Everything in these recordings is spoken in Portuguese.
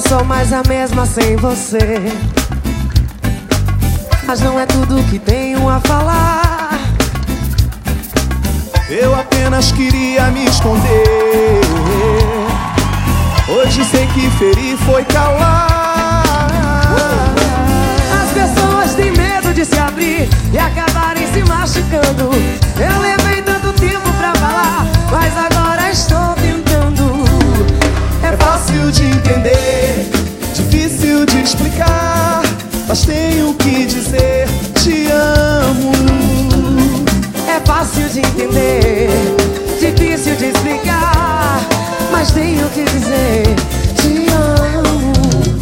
sou mais a mesma sem você. Mas não é tudo que tenho a falar. Eu apenas queria me esconder. Hoje sei que ferir foi calar. As pessoas têm medo de se abrir e acabarem se machucando. Eu levei tanto tempo pra falar, mas agora estou tentando. É fácil de entender, difícil de explicar, mas tenho que dizer te amo. É fácil de entender, difícil de explicar, mas tenho que dizer te amo.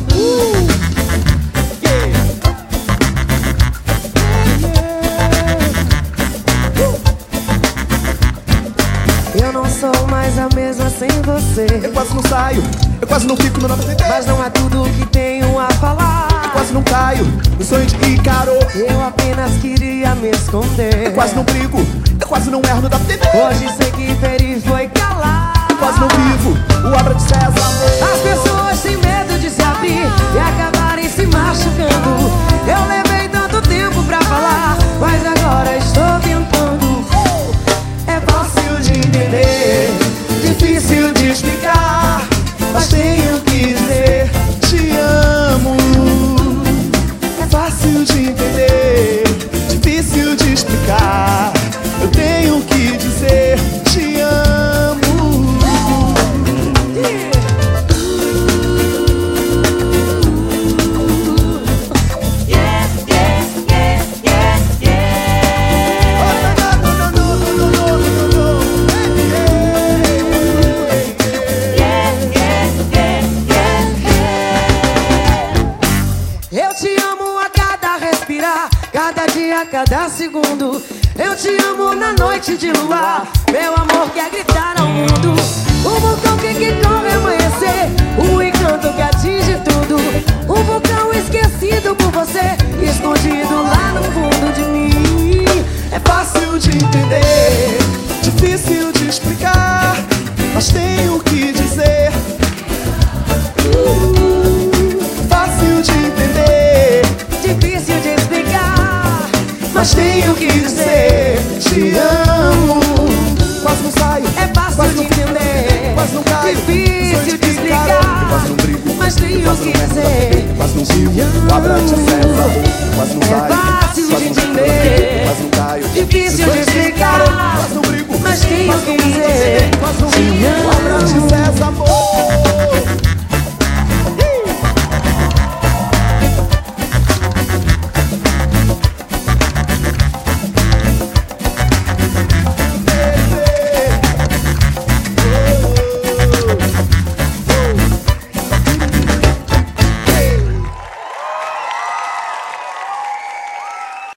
Eu não sou mais a mesma sem você. Eu quase não saio, eu quase não fico no nada. Mas não é tudo que tenho a falar. Eu quase não caio no sonho de Ícaro. Eu apenas queria me esconder. Eu quase não brigo, eu quase não erro no da TV. Hoje sei que ferir foi calar. Eu quase não vivo o obra de César. As pessoas têm medo de se abrir e acabarem se machucando. Eu levei tanto tempo pra falar, mas agora estou tentando. É fácil de entender, difícil de explicar, mas tenho que dizer te amo. É fácil de entender, difícil de explicar, eu tenho que dizer te amo. Eu te amo a cada respirar, cada dia, cada segundo. Eu te amo na noite de luar, meu amor quer gritar ao mundo. O vulcão que corre amanhecer, o encanto que atinge tudo. Um vulcão esquecido por você, escondido lá no fundo de mim. É fácil de entender, difícil de explicar, mas tenho que dizer. Fácil de entender, difícil de explicar, mas tenho que dizer te amo. Quase não saio, é fácil de entender, quase não caio, difícil de explicar, quase não brigo, mas tenho que dizer quase não vivo o obra de César. Quase não saio, é fácil de entender, quase não caio, difícil de explicar, quase não brigo, mas tenho que dizer quase não vivo o obra de César, amor.